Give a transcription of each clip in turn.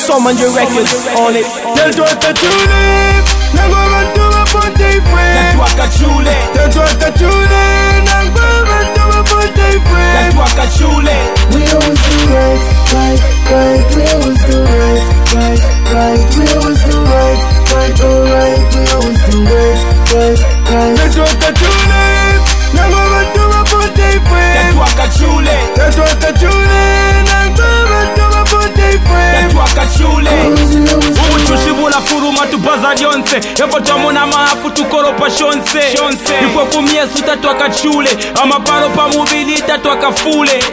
So many records on it. Tell Twaka Chule, now go run to a birthday friend. Tell Twaka Chule, tell Twaka Chule, now go run to a birthday friend. Tell Twaka Chule. We always do right, right, right. We always do right, right, right. We always do right, right, alright. We always do right, right, right. Tell Twaka Chule, now go run to a birthday friend. Tell Twaka Chule, tell Twaka Chule, now go run to a birthday friend. Tell Twaka Chule. Umuchushibula furuma tubaza lyonse Yoko tamona maafu tukoropa shonse Ifo kumyesu tatwaka chule Amaparo pa mubili tatwaka fule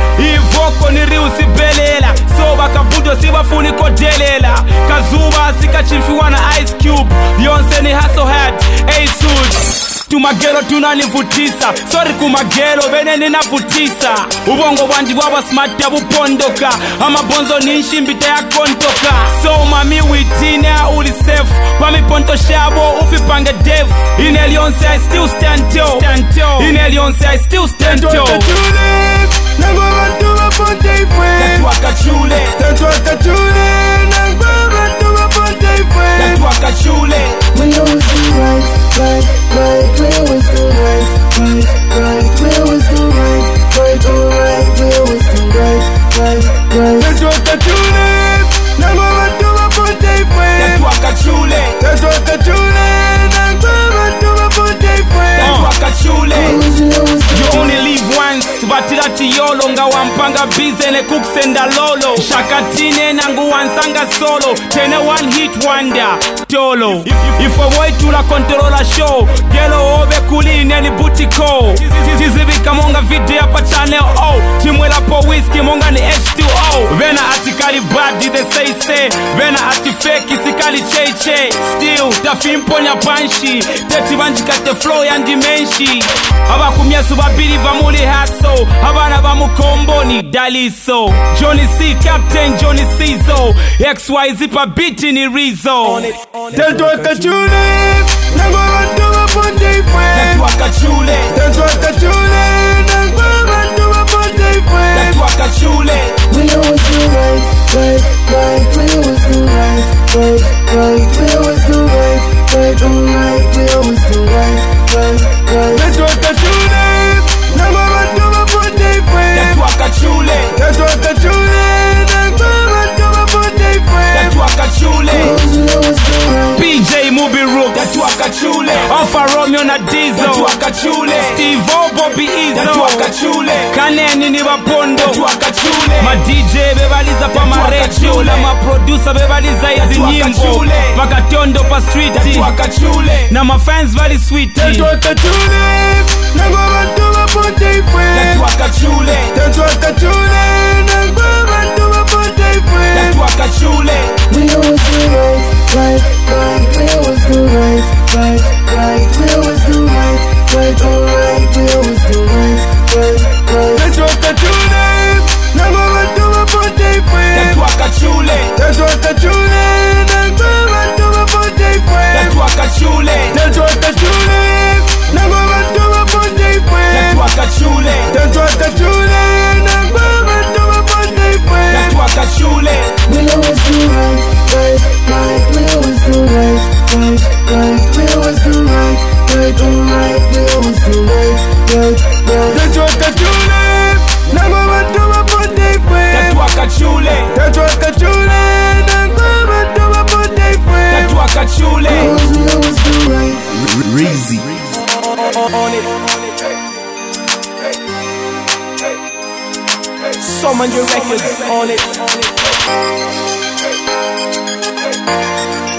Ivoko ni riusi belela Soba kabudo siwa funi kodelela Kazuba sika chimfiwa na Ice Cube Yonse ni hustle hat, A-suit Tumagero tunanivutisa Sorry kumagero bene ninavutisa Ubongo wandi waba smart ya bupondoka Amabonzo ni nshimbi ya kontoka So mami witina uli safe Pami ponto shabo ufipange dev In Elionse I still stand tall In Elionse I still stand tall Tell Twaka Chule, now go run to a birthday friend. Tell Twaka Chule, tell Twaka Chule, now go run to a birthday friend. Tell Twaka Chule. We always do right, right, right. We always do right, right, right. We always do right, right, alright. We always do right, right, right. Tell Twaka Chule, now go run to a birthday friend. Tell Twaka Chule, tell Twaka Chule, now go run to a birthday friend. Tell Twaka Chule. You only live once Batilati yolo nga wampanga bize ne kuksenda lolo Shakatine nangu wansanga solo Tene one hit wonder Tolo If a boy tula controla show Gelo obe kuline ni butiko Zizibika monga video pa channel O Timwela po whisky monga ni H2O Vena atikali badi they say Vena ati fake isikali cheche Still tafimponya panshi Teti banjikate flow ya ndimenshi Aba kumyesu babili vamuli haso Abana bamukomboni daliso Johnny C, Captain Johnny Cizo XYZ pa biti ni Rizzo Tell Twaka Chule, now go run to a birthday friend. Tell Twaka Chule, tell Twaka Chule, now go run to a birthday friend. Tell Twaka Chule. We always do right, right, right. We always do right, right, right. We always do right, right, alright. We always do right, right, right. Tell Twaka Chule, now go run to a birthday friend. Tell Twaka Chule, tell Twaka Chule, now go run to a birthday friend. Tell Twaka Chule. We always do right. PJ Movie Rook Tell Twaka Chule, Alpha Romeo na Diesel Tell Twaka Chule, Steve O, Bobby Tell Izzo Twaka Chule, Kaneni ni bapondo Tell Twaka Chule. Ma DJ bebaliza pa marecho Chule. Na ma producer bebaliza hizi Twaka nyimbo Chule. Paka tondo pa street Tell Twaka Chule, Na ma fans vali sweet Tell Twaka Chule, now go run to a birthday friend. Tell Twaka Chule, Tell Twaka Chule, now go run to a birthday friend. Tell Twaka Chule. We always do right, right, right. We always do right, right, right. We always do right, right, alright. We always do right, right, right. Tell Twaka Chule, now go run to a birthday friend. Tell Twaka Chule, tell Twaka Chule, now go run to a birthday friend. Tell Twaka Chule, tell Twaka Chule, now go run to a birthday friend. Tell Twaka Chule, tell Twaka Chule, now go run to a birthday friend. Tell Twaka Chule. We always do right, right, right. We always do right, right, right. We always do right, right, alright. We always do right, right, right. Tell Twaka Chule, now go run to a birthday friend. Tell Twaka Chule, tell Twaka Chule, now go run to a birthday friend. Tell Twaka Chule. We always do right. Reezy. On it. So many records on it.